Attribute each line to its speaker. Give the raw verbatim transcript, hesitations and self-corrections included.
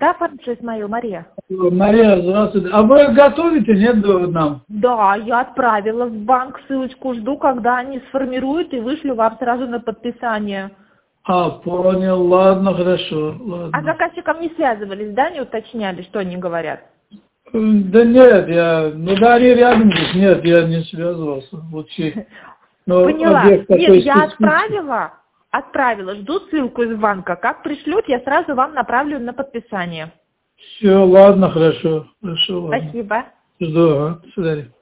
Speaker 1: Да, Фарнуша Исмаил, Мария.
Speaker 2: Мария, здравствуйте. А вы готовите, нет, нам?
Speaker 1: Да, я отправила в банк ссылочку, жду, когда они сформируют и вышлю вам сразу на подписание.
Speaker 2: А, понял, ладно, хорошо, ладно.
Speaker 1: А с заказчиком не связывались, да, не уточняли, что они говорят?
Speaker 2: Да нет, я, ну да, они рядом здесь, нет, я не связывался. Вот но
Speaker 1: поняла.
Speaker 2: Объект
Speaker 1: Нет,
Speaker 2: такой
Speaker 1: я
Speaker 2: специфический.
Speaker 1: отправила, отправила, жду ссылку из банка. Как пришлют, я сразу вам направлю на подписание.
Speaker 2: Все, ладно, хорошо, хорошо, ладно.
Speaker 1: Спасибо.
Speaker 2: Жду, ага, до свидания.